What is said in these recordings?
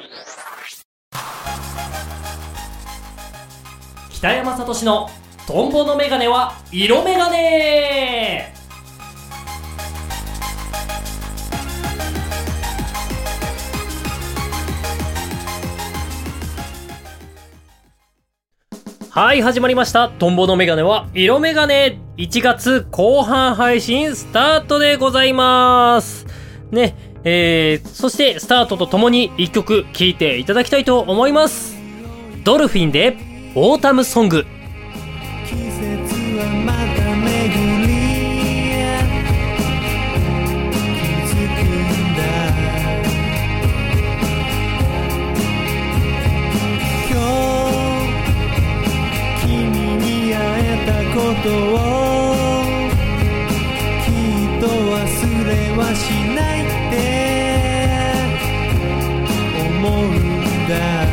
北山聡のトンボのメガネは色メガネ。はい、始まりました。トンボのメガネは色メガネ。1月後半配信スタートでございますね。そしてスタートとともに1曲聴いていただきたいと思います。ドルフィンでオータムソング。 季節はまた巡り気づくんだ。今日君に会えたことをきっと忘れはしないって思うんだ。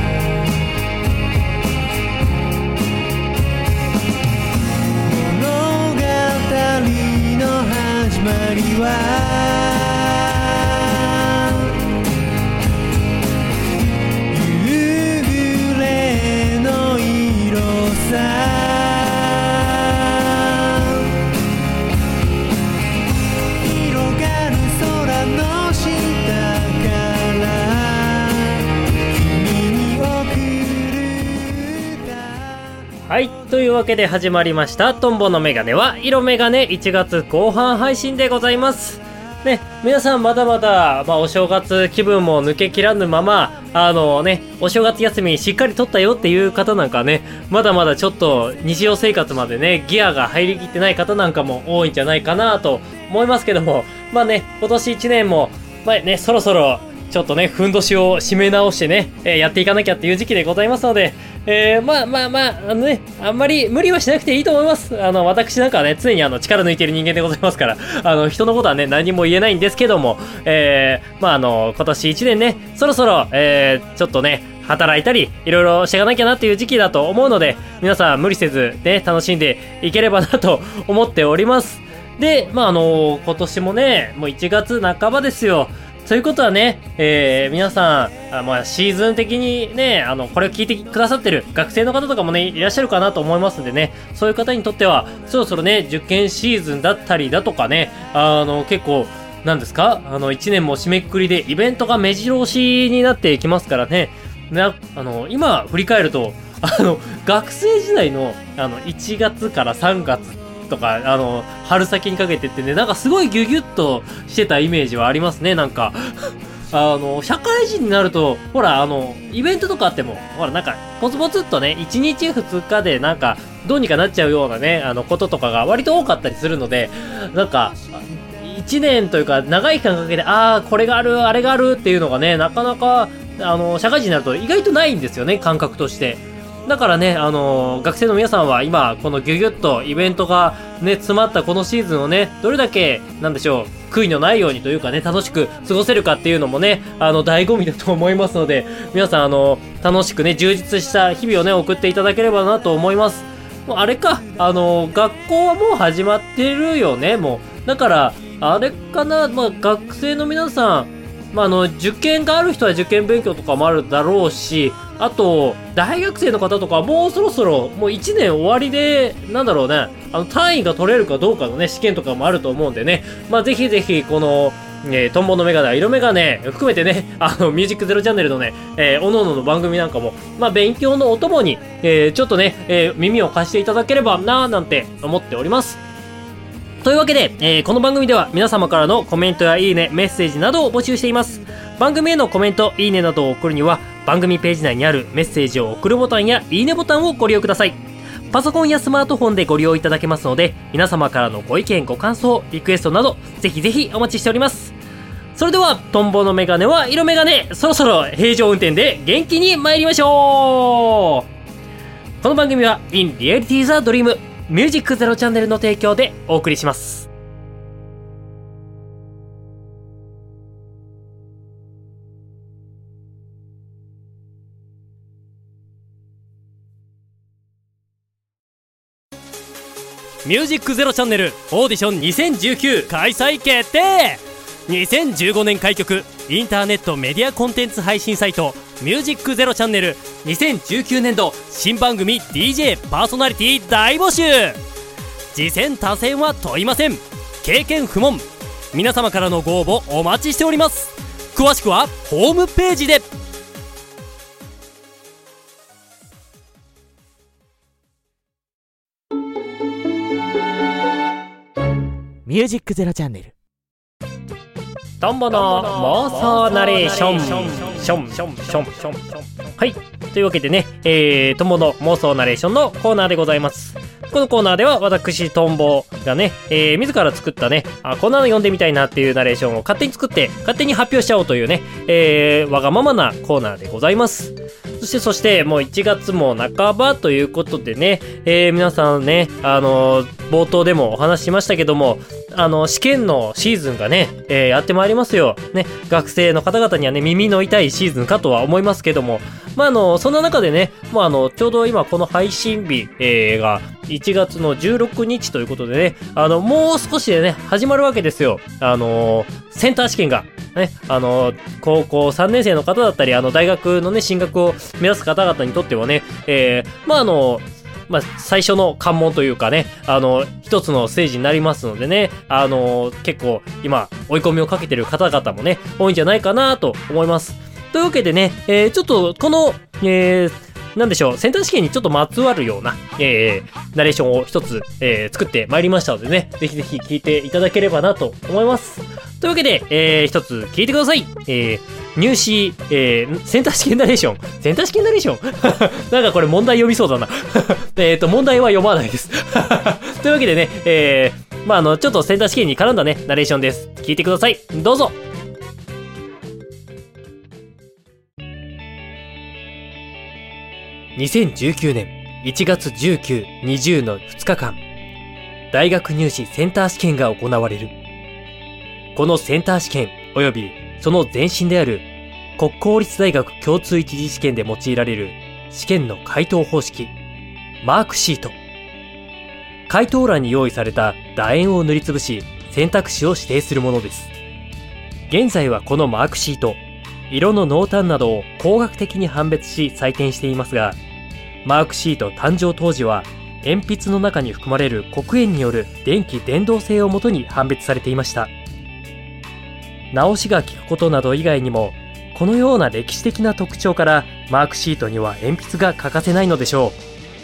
始まりは夕暮れの色さ。広がる空の下から君に送る歌。 はい、というわけで始まりましたトンボのメガネは色メガネ。1月後半配信でございますね。皆さんまだまだ、お正月気分も抜けきらぬままお正月休みしっかり取ったよっていう方なんかね、まだまだちょっと日常生活までねギアが入りきってない方なんかも多いんじゃないかなと思いますけども、今年1年もそろそろちょっとねふんどしを締め直してね、やっていかなきゃっていう時期でございますので、あんまり無理はしなくていいと思います。私なんかはね常に力抜いている人間でございますから、人のことはね何も言えないんですけども、今年1年ねそろそろ、ちょっとね働いたりいろいろしていかなきゃなっていう時期だと思うので、皆さん無理せずね楽しんでいければなと思っております。で今年もねもう1月半ばですよ。ということはね、皆さんシーズン的にねこれを聞いてくださってる学生の方とかもねいらっしゃるかなと思いますんでね、そういう方にとってはそろそろね受験シーズンだったりだとかね、結構なんですか1年も締めくくりでイベントが目白押しになっていきますからね。今振り返ると学生時代の1月から3月とか春先にかけてってね、なんかすごいギュギュッとしてたイメージはありますね。なんか社会人になるとほらイベントとかあってもほらなんかポツポツっとね1日2日でなんかどうにかなっちゃうようなねこととかが割と多かったりするので、なんか1年というか長い期間かけてこれがあるあれがあるっていうのがねなかなか社会人になると意外とないんですよね、感覚として。だからね、学生の皆さんは今このギュギュッとイベントがね詰まったこのシーズンをねどれだけなんでしょう悔いのないようにというかね楽しく過ごせるかっていうのもね醍醐味だと思いますので、皆さん楽しくね充実した日々をね送っていただければなと思います。もうあれか学校はもう始まってるよね。もうだからあれかな、学生の皆さん受験がある人は受験勉強とかもあるだろうし、あと大学生の方とかもうそろそろもう1年終わりでなんだろうね単位が取れるかどうかのね試験とかもあると思うんでね、ぜひぜひこのトンボのメガネ色メガネ含めてねミュージックゼロチャンネルのねおのおのの番組なんかも勉強のお供にちょっとね耳を貸していただければなーなんて思っております。というわけで、この番組では皆様からのコメントやいいね、メッセージなどを募集しています。番組へのコメント、いいねなどを送るには番組ページ内にあるメッセージを送るボタンやいいねボタンをご利用ください。パソコンやスマートフォンでご利用いただけますので、皆様からのご意見ご感想リクエストなどぜひぜひお待ちしております。それではトンボのメガネは色メガネ、そろそろ平常運転で元気に参りましょう。この番組は In Reality the Dreamミュージックゼロチャンネルの提供でお送りします。ミュージックゼロチャンネルオーディション2019開催決定。2015年開局インターネットメディアコンテンツ配信サイトミュージックゼロチャンネル2019年度新番組 DJ パーソナリティ大募集。次戦他戦は問いません。経験不問。皆様からのご応募お待ちしております。詳しくはホームページで。 ミュージックゼロチャンネルトンボの妄想ナレーション。はい、というわけでね、トンボの妄想ナレーションのコーナーでございます。このコーナーでは私トンボがね、自ら作ったね、こんなの読んでみたいなっていうナレーションを勝手に作って勝手に発表しちゃおうというね、わがままなコーナーでございます。そしてもう1月も半ばということでね、皆さんね、冒頭でもお話ししましたけども、試験のシーズンがね、やってまいりますよ。ね、学生の方々にはね、耳の痛いシーズンかとは思いますけども、そんな中でね、ちょうど今この配信日、が1月の16日ということでね、もう少しでね、始まるわけですよ。センター試験が。ね、高校3年生の方だったり、大学のね、進学を目指す方々にとってはね、最初の関門というかね、一つのステージになりますのでね、結構今、追い込みをかけてる方々もね、多いんじゃないかなと思います。というわけでね、ちょっと、この、なんでしょう、センター試験にちょっとまつわるような、ナレーションを一つ、作ってまいりましたのでね、ぜひぜひ聞いていただければなと思います。というわけで、一つ聞いてください。入試、センター試験ナレーション。センター試験ナレーションなんかこれ問題読みそうだな。問題は読まないです。というわけでね、ちょっとセンター試験に絡んだね、ナレーションです。聞いてください。どうぞ。2019年1月19、20の2日間、大学入試センター試験が行われる。このセンター試験及びその前身である国公立大学共通一次試験で用いられる試験の回答方式、マークシート。回答欄に用意された楕円を塗りつぶし、選択肢を指定するものです。現在はこのマークシート、色の濃淡などを工学的に判別し採点していますが、マークシート誕生当時は鉛筆の中に含まれる黒鉛による電気伝導性をもとに判別されていました。直しが効くことなど以外にも、このような歴史的な特徴からマークシートには鉛筆が欠かせないのでしょ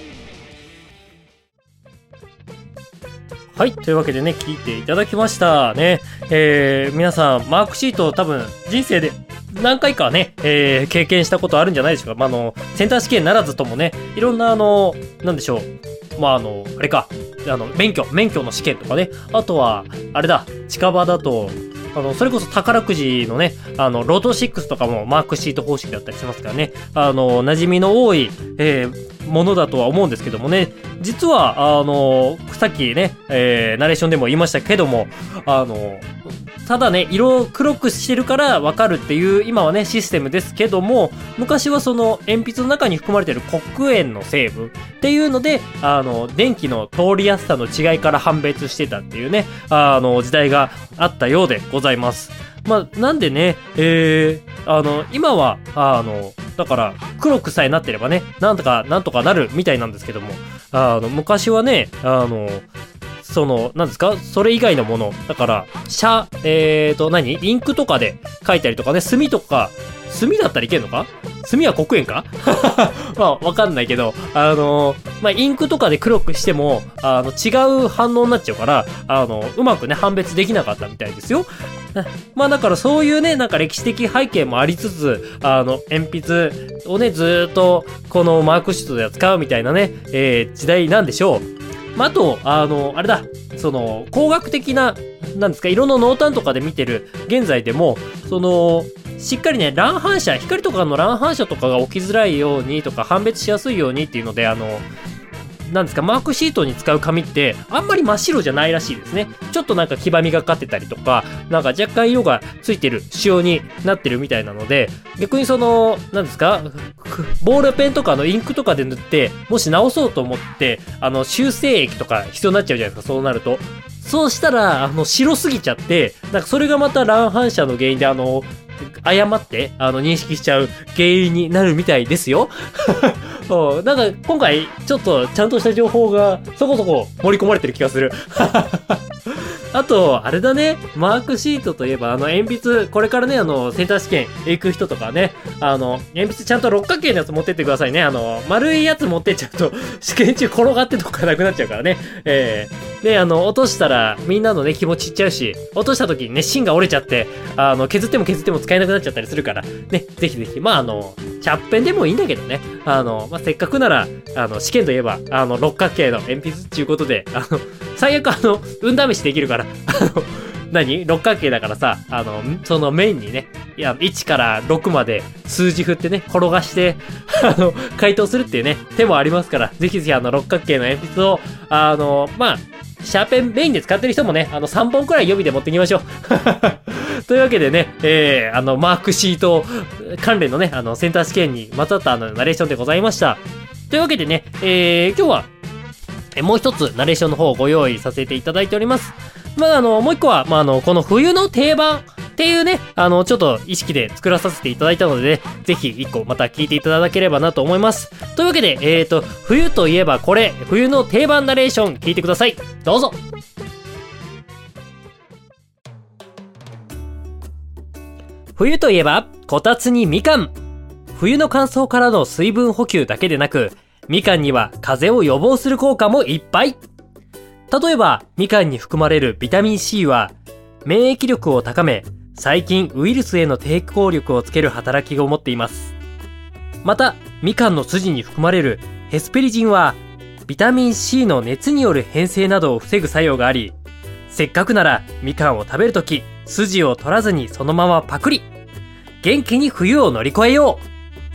う。はい、というわけでね、聞いていただきましたね。皆さんマークシート多分人生で何回かね、経験したことあるんじゃないでしょうか。センター試験ならずともね、いろんななんでしょう。あれか、免許の試験とかね、あとは、あれだ、近場だと、それこそ宝くじのね、ロト6とかもマークシート方式だったりしますからね、馴染みの多い、ものだとは思うんですけどもね、実は、さっきね、ナレーションでも言いましたけども、ただね、色を黒くしてるからわかるっていう、今はね、システムですけども、昔はその鉛筆の中に含まれている黒鉛の成分っていうので、電気の通りやすさの違いから判別してたっていうね、時代があったようでございます。なんでね、今は、だから、黒くさえなってればね、なんとかなるみたいなんですけども、昔はね、なんですか、それ以外のもの、だから、インクとかで書いたりとかね、墨だったらいけんのか？墨は黒鉛かわかんないけど、インクとかで黒くしても、違う反応になっちゃうから、うまくね、判別できなかったみたいですよ。だからそういうね、なんか歴史的背景もありつつ、鉛筆をね、ずーっと、このマークシートで使うみたいなね、時代なんでしょう。あと、あれだ、工学的な、なんですか、色の濃淡とかで見てる現在でも、しっかりね、乱反射、光とかの乱反射とかが起きづらいようにとか、判別しやすいようにっていうので、なんですか、マークシートに使う紙って、あんまり真っ白じゃないらしいですね。ちょっとなんか黄ばみがかってたりとか、なんか若干色がついてる仕様になってるみたいなので、逆になんですか、ボールペンとかのインクとかで塗って、もし直そうと思って、修正液とか必要になっちゃうじゃないですか、そうなると。そうしたら、白すぎちゃって、なんかそれがまた乱反射の原因で、 誤って、認識しちゃう原因になるみたいですよ。なんか、今回、ちょっと、ちゃんとした情報が、そこそこ盛り込まれてる気がする。あと、あれだね、マークシートといえば、鉛筆、これからね、センター試験行く人とかね、鉛筆ちゃんと六角形のやつ持ってってくださいね。丸いやつ持ってっちゃうと、試験中転がってとかなくなっちゃうからね。で、落としたら、みんなのね、気持ちいっちゃうし、落とした時にね、芯が折れちゃって、削っても使えなくなっちゃったりするから、ね、ぜひぜひ、まあ、チャッペンでもいいんだけどね、まあ、せっかくなら、試験といえば、六角形の鉛筆っていうことで、最悪運試しできるから、六角形だからさ、その面にね、1から6まで数字振ってね、転がして、回答するっていうね、手もありますから、ぜひぜひ六角形の鉛筆を、まあ、シャーペンメインで使ってる人もね、3本くらい予備で持ってきましょう。というわけでね、マークシート関連のね、センター試験にまつわったナレーションでございました。というわけでね、今日は、もう一つナレーションの方をご用意させていただいております。まあ、もう一個は、まあ、この冬の定番っていうね、ちょっと意識で作らさせていただいたので、ね、ぜひ一個また聞いていただければなと思います。というわけで、冬といえばこれ、冬の定番ナレーション聞いてください。どうぞ。冬といえば、こたつにみかん。冬の乾燥からの水分補給だけでなく、みかんには風邪を予防する効果もいっぱい。例えば、みかんに含まれるビタミン C は、免疫力を高め、細菌・ウイルスへの抵抗力をつける働きを持っています。また、みかんの筋に含まれるヘスペリジンは、ビタミン C の熱による変性などを防ぐ作用があり、せっかくならみかんを食べるとき、筋を取らずにそのままパクリ。元気に冬を乗り越えよう。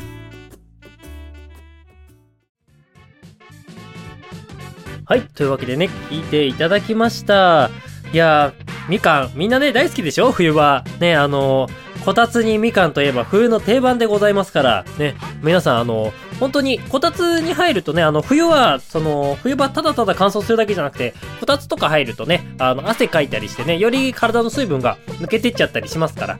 はい。というわけでね、聞いていただきました。いやー、みかん、みんなね、大好きでしょ？冬は。ね、こたつにみかんといえば冬の定番でございますから、ね、皆さん、本当に、こたつに入るとね、冬は、冬場ただただ乾燥するだけじゃなくて、こたつとか入るとね、汗かいたりしてね、より体の水分が抜けてっちゃったりしますから、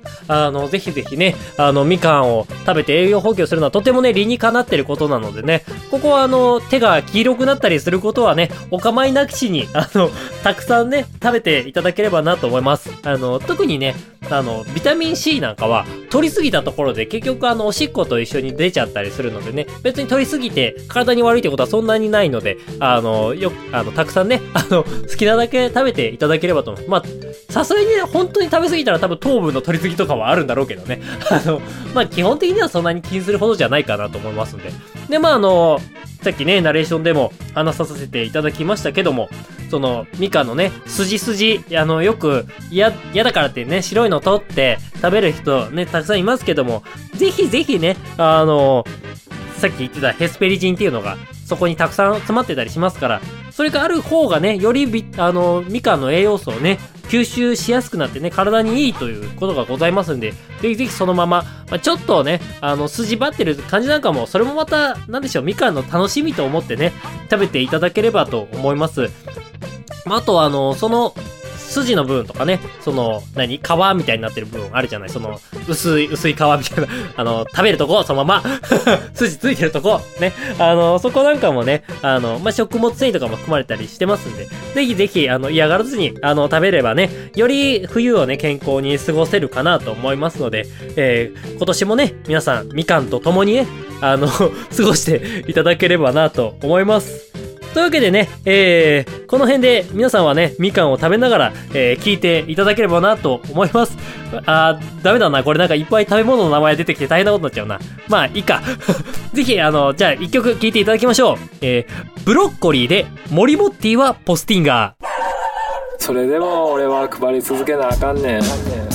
ぜひぜひね、みかんを食べて栄養補給するのはとてもね、理にかなってることなのでね、ここは手が黄色くなったりすることはね、お構いなしに、たくさんね、食べていただければなと思います。特にね、ビタミン C なんかは、取りすぎたところで結局おしっこと一緒に出ちゃったりするのでね、別に取りすぎて体に悪いってことはそんなにないので、たくさんね、好きなだけ食べていただければと思う。まあ、さすがにね、本当に食べ過ぎたら多分糖分の取りすぎとかはあるんだろうけどね。まあ、基本的にはそんなに気にするほどじゃないかなと思いますんで。で、まあさっきね、ナレーションでも話させていただきましたけども、みかんのね、筋、よく、嫌だからってね、白いの取って食べる人ね、たくさんいますけども、ぜひぜひね、さっき言ってたヘスペリジンっていうのが、そこにたくさん詰まってたりしますから、それがある方がね、よりみかんの栄養素をね、吸収しやすくなってね、体にいいということがございますんで、ぜひぜひそのまま、ちょっとね、筋張ってる感じなんかも、それもまた、なんでしょう、みかんの楽しみと思ってね、食べていただければと思います。あとその、筋の部分とかね、皮みたいになってる部分あるじゃない、薄い皮みたいな、食べるとこ、そのまま、筋ついてるとこ、ね、そこなんかもね、食物繊維とかも含まれたりしてますんで、ぜひぜひ、嫌がらずに、食べればね、より冬をね、健康に過ごせるかなと思いますので、今年もね、皆さん、みかんと共にね、過ごしていただければなと思います。というわけでね、この辺で皆さんはね、みかんを食べながら、聞いていただければなと思います。ダメだな。これなんかいっぱい食べ物の名前出てきて大変なことになっちゃうな。まあ、いいか。ぜひ、じゃあ一曲聞いていただきましょう。ブロッコリーで、モリモッティはポスティンガー。 それでも俺は配り続けなあかんねん。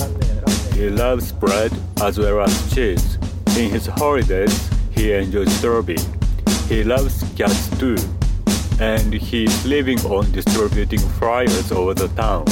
He loves bread as well as cheese. In his holidays, he enjoys strawberry. He loves cats too.And he's living on distributing flyers over the town.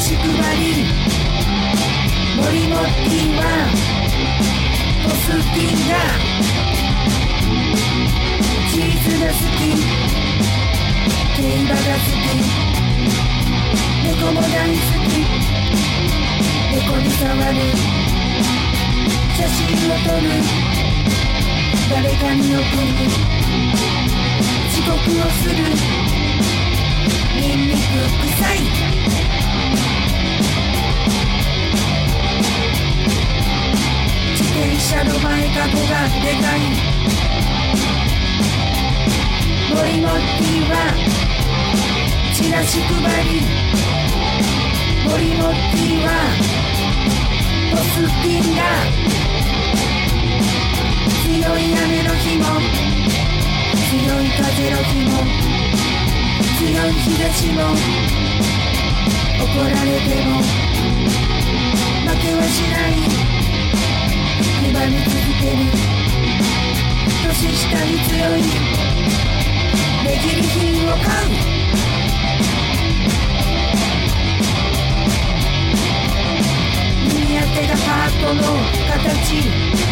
し配り森のティはポスティンがチーズが好き競馬が好き猫も大好き猫に触る写真を撮る誰かに送る遅刻をするニンニク臭い自転車の前かごがでかい森の木はチラシ配り森の木はポスティンが強い雨の日も強い風の日も強い日差しも怒られても負けはしない粘り続ける年下に強い目尻品を買う耳当てがハートの形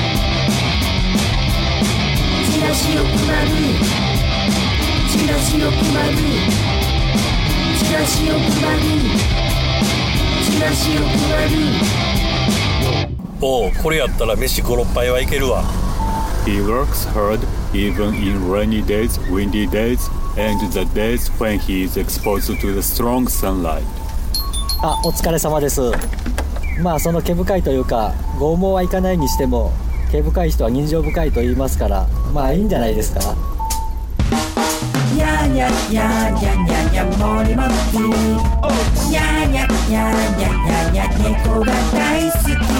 チラシを配るチラシを配るチラシを配るチラシを配るおう、これやったら飯5、6杯はいけるわ。 He works hard even in rainy days, windy days, and the days when he is exposed to the strong sunlight. あ、お疲れ様です。まあその毛深いというか剛毛はいかないにしても毛深い人は人情深いと言いますから、まあいいんじゃないですか。 にゃにゃにゃにゃにゃにゃ森も好きにゃにゃにゃにゃにゃにゃ猫が大好き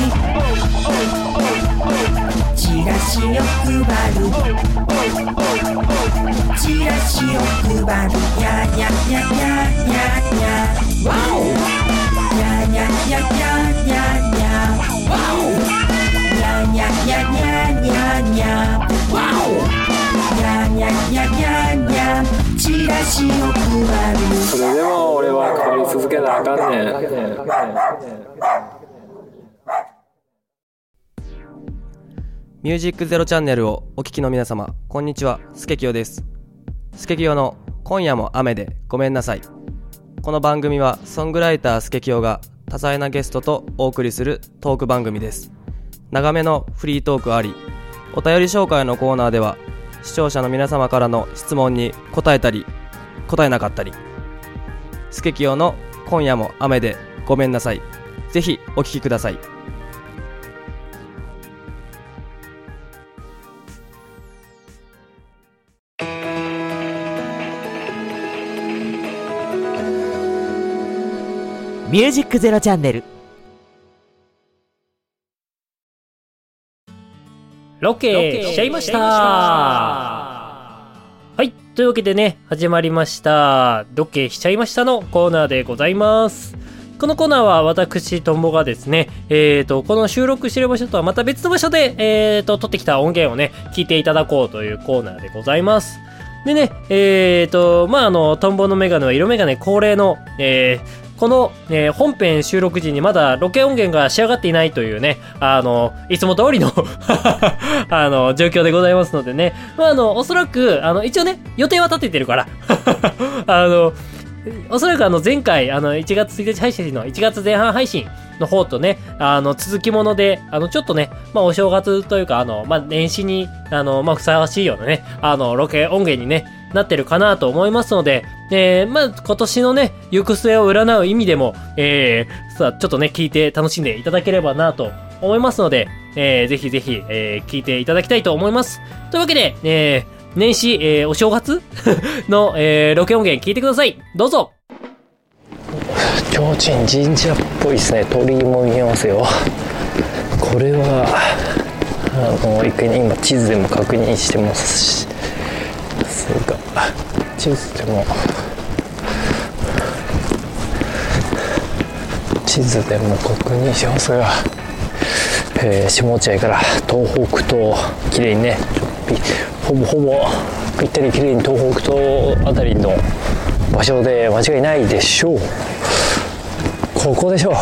チラシを配るチラシを配るにゃにゃにゃにゃにゃにゃワオにゃにゃにゃにゃにゃにゃワオにゃにゃにゃにゃにゃにゃワオにゃにゃにゃにゃにゃチラシを配るそれでも俺は配り続けなあかんねん。 ミュージックゼロチャンネルをお聞きの皆様、こんにちは、スケキヨです。スケキヨの今夜も雨でごめんなさい。この番組はソングライタースケキヨが多彩なゲストとお送りするトーク番組です。長めのフリートークあり、お便り紹介のコーナーでは視聴者の皆様からの質問に答えたり答えなかったり、スケキヨの今夜も雨でごめんなさい。ぜひお聞きください。 ミュージックゼロチャンネル。 ロケしちゃいました。はい、というわけでね、始まりましたロケしちゃいましたのコーナーでございます。このコーナーは私ともがですね、この収録している場所とはまた別の場所で撮ってきた音源をね聞いていただこうというコーナーでございます。でね、トンボのメガネは色メガネ恒例の、この、本編収録時にまだロケ音源が仕上がっていないというね、いつも通りの状況でございますのでね、おそらく、一応ね、予定は立ててるから、おそらく前回、1月1日配信の1月前半配信の方とね、続きもので、ちょっとね、お正月というか、年始に、ふさわしいようなね、ロケ音源にね、なってるかなと思いますので、今年のね、行く末を占う意味でも、ちょっとね、聞いて楽しんでいただければなと思いますので、ぜひぜひ、聞いていただきたいと思います。というわけで、年始、お正月の、ロケ音源聞いてください。どうぞ。 提灯神社っぽいですね。鳥居も見えますよ。これは一回ね、今地図でも確認してますし、地図でも確認しますが、下落合から東北東綺麗にね、ほぼぴったり綺麗に東北東あたりの場所で間違いないでしょう。 ここでしょう。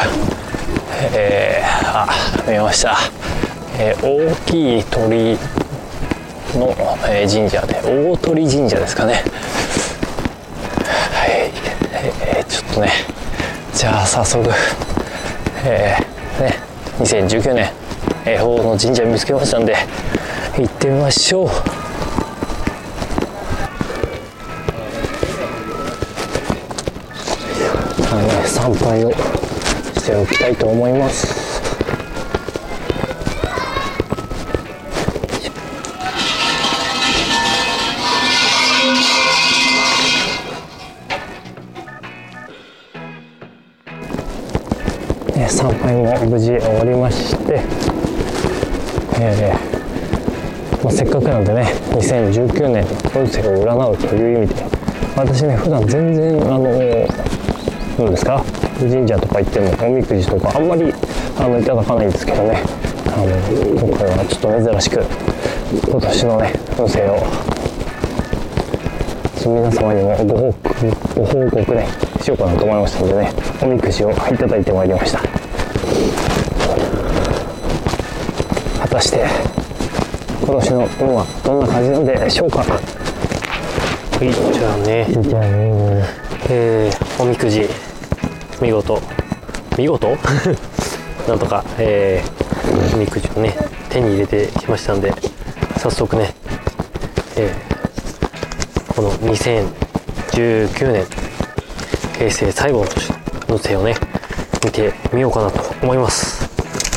見えました。大きい鳥の、神社で、大鳥神社ですかね。はい、ちょっとね、じゃあ早速、2019年恵方の神社見つけましたんで行ってみましょう。参拝をしておきたいと思います。参拝も無事終わりまして、せっかくなんでね、2019年の運勢を占うという意味で、私ね、普段全然どうですか、神社とか行ってもおみくじとかあんまりいただかないんですけどね、今回はちょっと珍しく今年のね運勢を皆様にもご報告ねしようかなと思いましたのでね、おみくじをいただいてまいりました。果たして今年の運はどんな感じなんでしょうか。はい、じゃあね、おみくじ見事なんとか、おみくじをね手に入れてきましたんで、早速ね、この2019年平成最後の年の運勢をね見てみようかなと思います。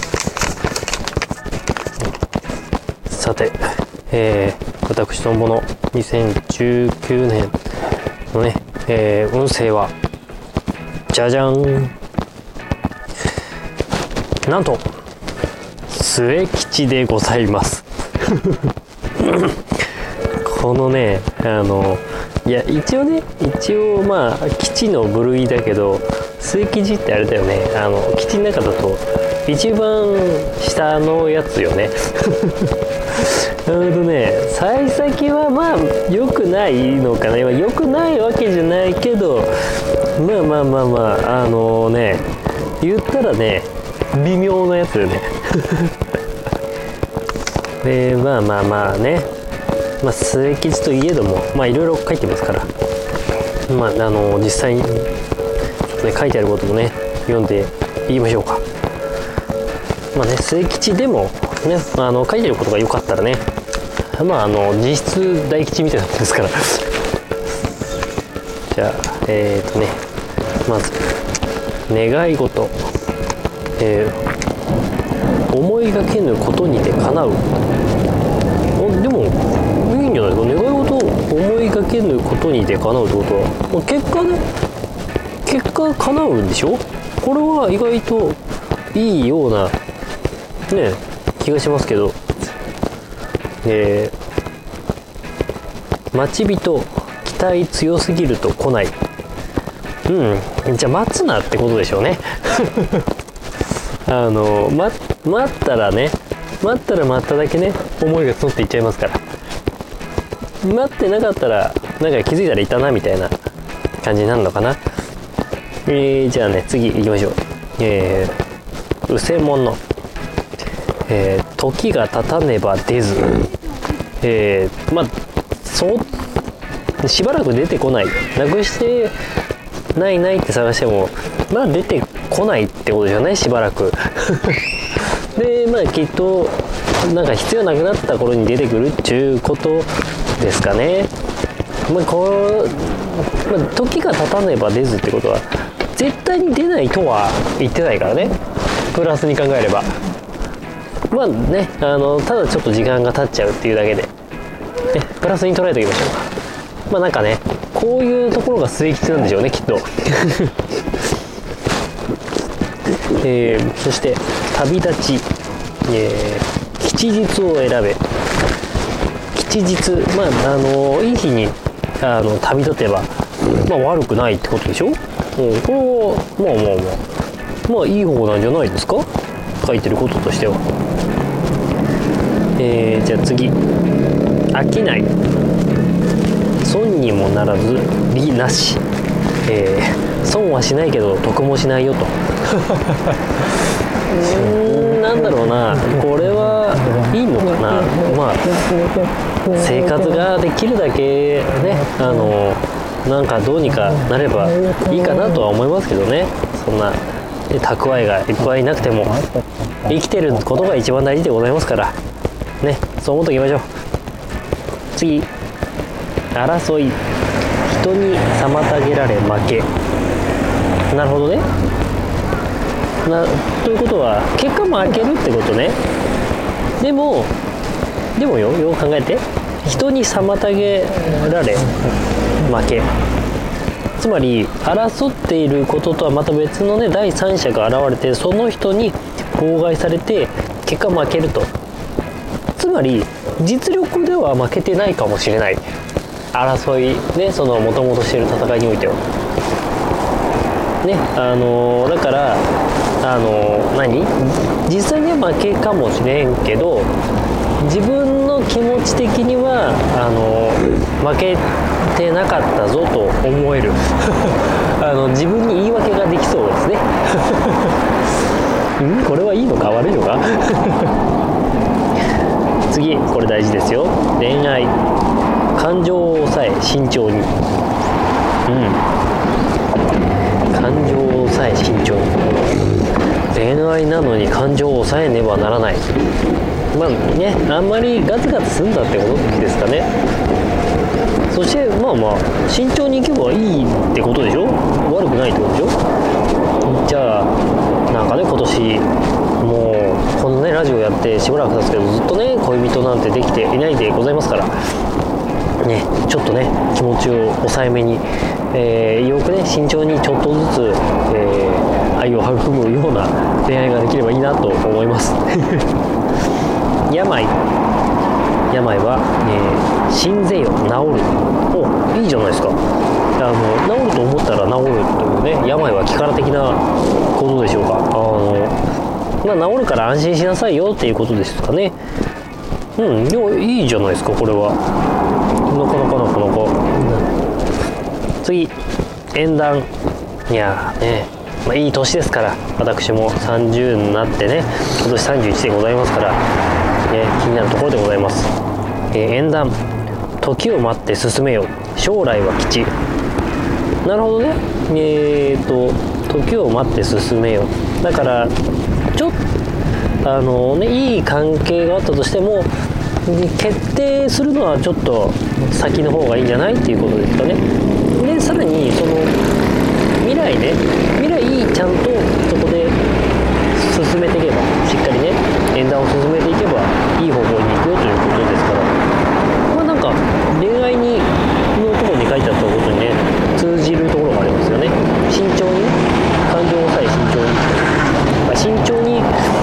さて、私どもの2019年のね、運勢はじゃじゃん、なんと末吉でございますこのね、いや一応まあ吉の部類だけど、末吉ってあれだよね、吉の中だと一番下のやつよね幸先はまあ良くないのかな。良くないわけじゃないけど、まあ言ったらね微妙なやつよねでまあね、末吉といえどもいろいろ書いてますから、実際にちょっとね書いてあることもね読んでいきましょうか。末吉でもね書いてることが良かったらね、実質大吉みたいなことですからじゃあまず願い事、思いがけぬことにて叶う。でもいいんじゃないですか。願い事を思いがけぬことにて叶うってことは、結果叶うんでしょ。これは意外といいようなね気がしますけど、待ち人期待強すぎると来ない。じゃあ待つなってことでしょうね待ったら待っただけね思いが募っていっちゃいますから、待ってなかったらなんか気づいたらいたなみたいな感じになるのかな。じゃあね次行きましょう。うせもの、時が経たねば出ず、しばらく出てこない、なくしてないって探しても出てこないってことじゃない、しばらくできっとなんか必要なくなった頃に出てくるっていうことですかね。時が経たねば出ずってことは絶対に出ないとは言ってないからね、プラスに考えればただちょっと時間が経っちゃうっていうだけで、プラスに捉えておきましょうか。なんかねこういうところが末吉なんでしょうねきっとそして旅立ち、吉日を選べ。吉日、いい日に旅立てば悪くないってことでしょ。これはいい方なんじゃないですか、書いてることとしては。じゃあ次、商い損にもならず利なし。 損はしないけど得もしないよとなんだろうな、これはいいのかな。まあ生活ができるだけね、なんかどうにかなればいいかなとは思いますけどね。そんな蓄えがいっぱいなくても生きてることが一番大事でございますからね、そう思っておきましょう。次、争い、人に妨げられ負け。なるほどね。ということは結果負けるってことね。でもよく考えて、人に妨げられ負け、つまり争っていることとはまた別のね、第三者が現れてその人に妨害されて結果負けると。つまり実力では負けてないかもしれない、争いね、その元々している戦いにおいてはね。だから実際には負けかもしれんけど、自分の気持ち的には負けてなかったぞと思える自分に言い訳ができそうですねこれはいいのか悪いのか次、これ大事ですよ。恋愛、感情を抑え慎重に。感情を抑え慎重に。恋愛なのに感情を抑えねばならない。まあね、あんまりガツガツすんだってことですかね。そしてまあ慎重にいけばいいってことでしょ。悪くないってことでしょ。じゃあなんかね、今年もうこのねラジオやってしばらく経つけど、ずっとね恋人なんてできていないでございますからね、ちょっとね気持ちを抑えめに、よくね慎重にちょっとずつ、愛を育むような恋愛ができればいいなと思います病は、死んぜよ治る。お、いいじゃないですか。治ると思ったら治るというね、病は気から的なことでしょうか。治るから安心しなさいよっていうことですかね。でもいいじゃないですか、これは。なかなか。次、縁談。いやね、いい年ですから、私も30になってね、今年31でございますから、気になるところでございます。縁談、時を待って進めよ、将来は吉。なるほどね。時を待って進めよ。だからちょっといい関係があったとしても、決定するのはちょっと先の方がいいんじゃないっていうことですかね。でさらにその未来ちゃんとそこで進めていけば、しっかりね縁談を進めていけばいい方向に行くよということですから、なんか恋愛のところに書いてあったことにね通じるところがありますよね。慎重に、感情を抑え慎重に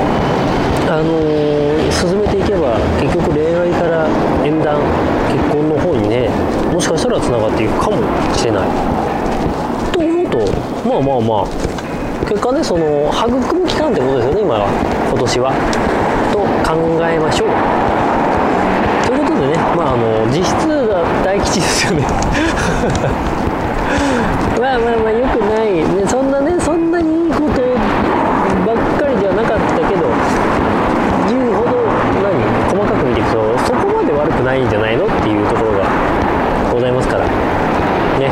進めていけば、結局恋愛から縁談、結婚の方にね、もしかしたらつながっていくかもしれないと思うと、結果ね、その育む期間ってことですよね、今年はと考えましょう。ということでね、実質が大吉ですよねよくない、ね、そんなにいいことばっかりではなかったけど、言うほど細かく見ていくとそこまで悪くないんじゃないのっていうところがございますからね。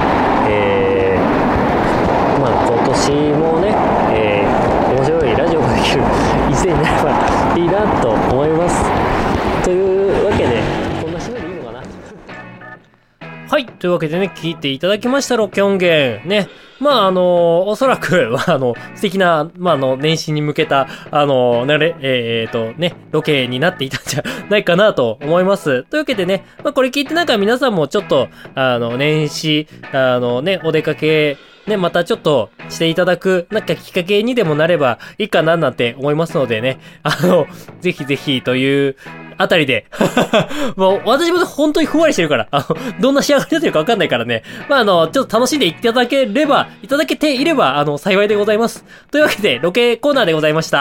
今年もね、面白いラジオができる一年になればいいなと思います。というわけで、こんな締めでいいのかなはい、というわけでね、聞いていただきましたロケ音源ね。おそらく素敵な年始に向けたロケになっていたんじゃないかなと思います。というわけでね、これ聞いて皆さんもちょっと年始お出かけね、またちょっとしていただくきっかけにでもなればいいかななんて思いますのでね、ぜひぜひというあたりでもう私も本当にふんわりしてるからどんな仕上がりだってるかわかんないからね、ちょっと楽しんでいただけていれば幸いでございます。というわけでロケコーナーでございました。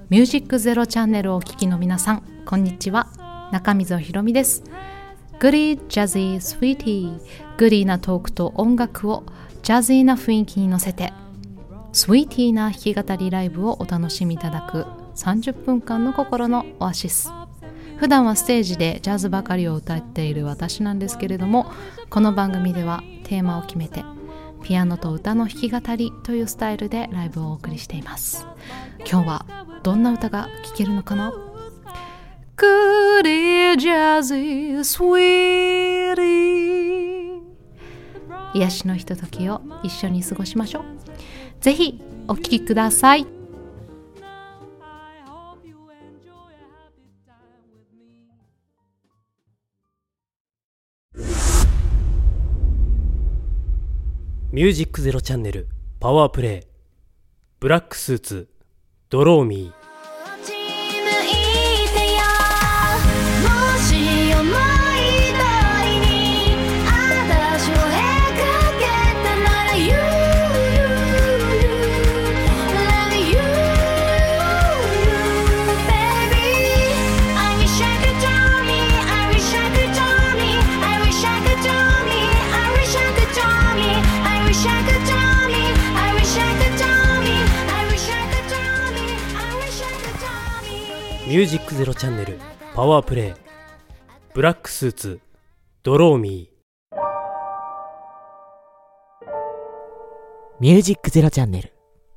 ミュージックゼロチャンネルをお聞きの皆さん、こんにちは。中溝ひろみです。グリージャズィースウィーティー、グリーなトークと音楽をジャズィーな雰囲気に乗せて、スウィーティーな弾き語りライブをお楽しみいただく30分間の心のオアシス。普段はステージでジャズばかりを歌っている私なんですけれども、この番組ではテーマを決めてピアノと歌の弾き語りというスタイルでライブをお送りしています。今日はどんな歌が聴けるのかな。グリージャズィースウィーティー、癒しのひとときを一緒に過ごしましょう。ぜひお聴きください。 ミュージックゼロチャンネルパワープレイ、ブラックスーツドローミー。ミュージックゼロチャンネルパワープレイ、ブラックスーツドローミー。 ミュージックゼロチャンネル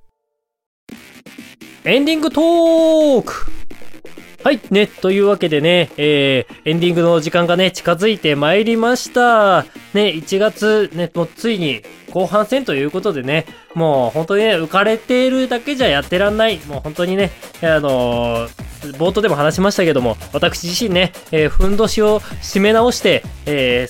エンディングトーク。はいね、というわけでね、エンディングの時間がね近づいてまいりましたね。1月ね、もうついに後半戦ということでね、もう本当にね浮かれているだけじゃやってらんない。もう本当にね、冒頭でも話しましたけども、私自身ね、ふんどしを締め直して、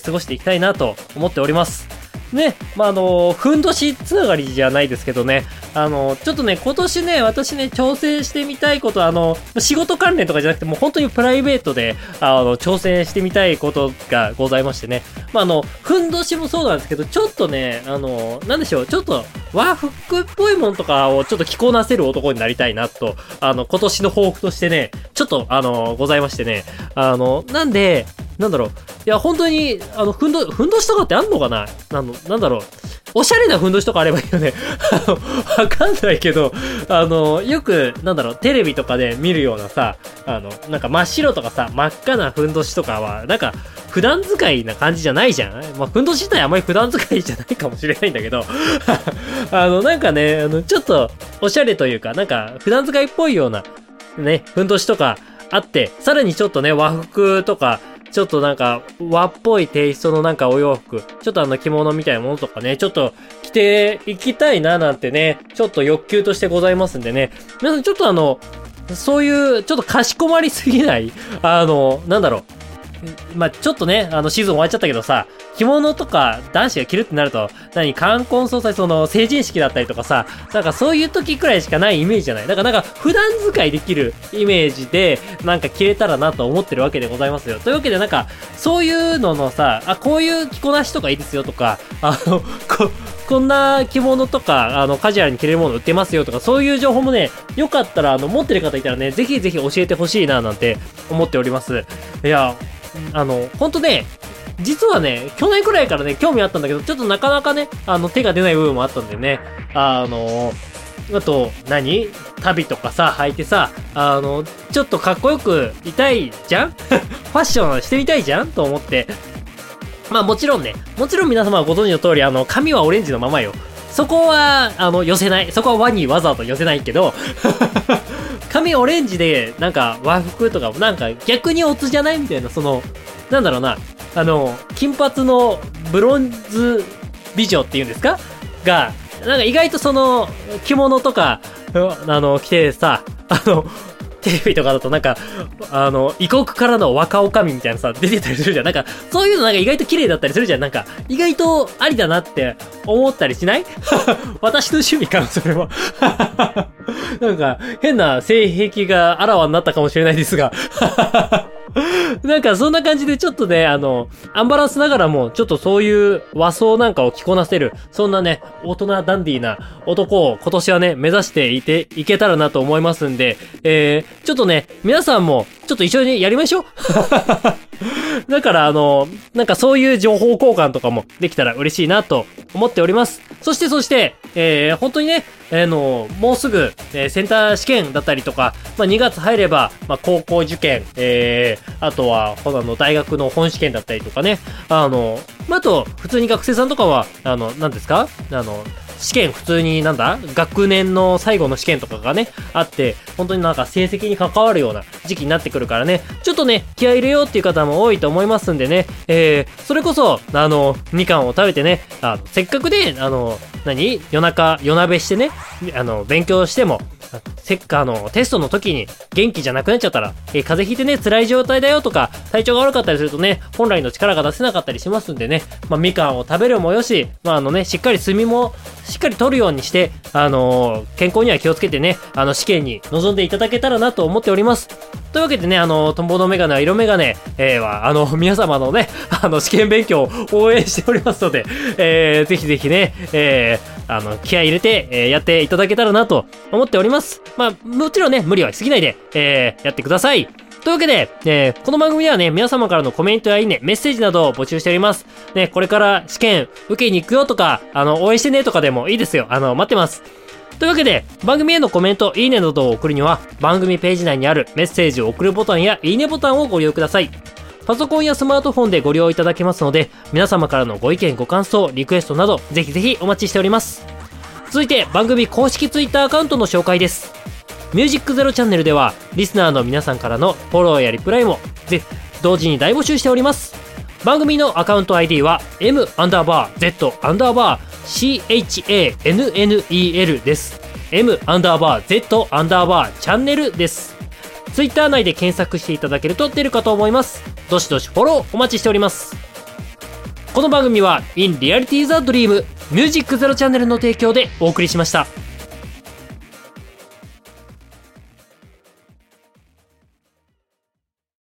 過ごしていきたいなと思っておりますね。ふんどしつながりじゃないですけどね、ちょっとね今年ね私ね挑戦してみたいこと、仕事関連とかじゃなくてもう本当にプライベートで挑戦してみたいことがございましてね、ふんどしもそうなんですけど、ちょっとねなんでしょう、ちょっと和服っぽいものとかをちょっと着こなせる男になりたいなと今年の抱負としてねちょっとございましてね、なんでなんだろう、いや本当にふんどしとかってあんのかな、なんだろう、おしゃれなふんどしとかあればいいよねわかんないけど、よくなんだろうテレビとかで見るようなさ、なんか真っ白とかさ真っ赤なふんどしとかはなんか普段使いな感じじゃないじゃん。ふんどし自体あんまり普段使いじゃないかもしれないんだけどなんかねちょっとおしゃれというかなんか普段使いっぽいようなねふんどしとかあって、さらにちょっとね和服とかちょっとなんか和っぽいテイストのなんかお洋服、ちょっと着物みたいなものとかねちょっと着ていきたいななんてねちょっと欲求としてございますんでね、皆さんちょっとそういうちょっとかしこまりすぎないなんだろう、ちょっとねシーズン終わっちゃったけどさ、着物とか男子が着るってなると冠婚葬祭、成人式だったりとかさ、なんかそういう時くらいしかないイメージじゃない。だからなんか普段使いできるイメージでなんか着れたらなと思ってるわけでございますよ。というわけでなんかそういうののさ、こういう着こなしとかいいですよとか、こんな着物とかカジュアルに着れるもの売ってますよとか、そういう情報もねよかったら持ってる方いたらねぜひぜひ教えてほしいななんて思っております。いやほんとね、実はね去年くらいからね興味あったんだけど、ちょっとなかなかね手が出ない部分もあったんでね、あと旅とかさ履いてさちょっとかっこよくいたいじゃんファッションしてみたいじゃんと思って、もちろん皆様はご存知の通り髪はオレンジのままよ。そこは寄せない、そこは和にわざと寄せないけど髪オレンジでなんか和服とかなんか逆にオツじゃないみたいな、なんだろうな、金髪のブロンズ美女っていうんですかが、なんか意外と着物とか着てさ、テレビとかだとなんか異国からの若女将みたいなさ出てたりするじゃん。なんかそういうのなんか意外と綺麗だったりするじゃん。なんか意外とありだなって思ったりしない私の趣味かなそれはなんか変な性癖があらわになったかもしれないですがなんかそんな感じでちょっとね、アンバランスながらも、ちょっとそういう和装なんかを着こなせる、そんなね、大人ダンディーな男を今年はね、目指していけたらなと思いますんで、ちょっとね、皆さんも、ちょっと一緒にやりましょう。だからなんかそういう情報交換とかもできたら嬉しいなと思っております。そして、本当にね、もうすぐ、センター試験だったりとか、2月入れば、高校受験、あとは、大学の本試験だったりとかね、あと、普通に学生さんとかは、何ですか？試験普通に学年の最後の試験とかがね、あって、本当になんか成績に関わるような時期になってくるからね、ちょっとね、気合い入れようっていう方も多いと思いますんでね、それこそ、みかんを食べてね、せっかくで、夜中、夜鍋してね、勉強しても、テストの時に元気じゃなくなっちゃったら、風邪ひいてね、辛い状態だよとか、体調が悪かったりするとね、本来の力が出せなかったりしますんでね、みかんを食べるもよし、しっかり睡眠もしっかりとるようにして、健康には気をつけてね、試験に臨んでいただけたらなと思っております。というわけでね、トンボのメガネは色メガネ、皆様のね、試験勉強を応援しておりますので、ぜひぜひね、気合い入れて、やっていただけたらなと思っております。もちろんね、無理はしすぎないで、やってください。というわけで、この番組ではね、皆様からのコメントやいいね、メッセージなどを募集しております。ね、これから試験受けに行くよとか、応援してねとかでもいいですよ。待ってます。というわけで、番組へのコメント、いいねなどを送るには、番組ページ内にあるメッセージを送るボタンやいいねボタンをご利用ください。パソコンやスマートフォンでご利用いただけますので、皆様からのご意見、ご感想、リクエストなど、ぜひぜひお待ちしております。続いて、番組公式ツイッターアカウントの紹介です。ミュージックゼロチャンネルでは、リスナーの皆さんからのフォローやリプライも、同時に大募集しております。番組のアカウント ID は、M_Z_CHANNEL です。M_Z_チャンネルです。ツイッター内で検索していただけると出るかと思います。どしどしフォローお待ちしております。この番組は In Reality the Dream ミュージックゼロチャンネルの提供でお送りしました。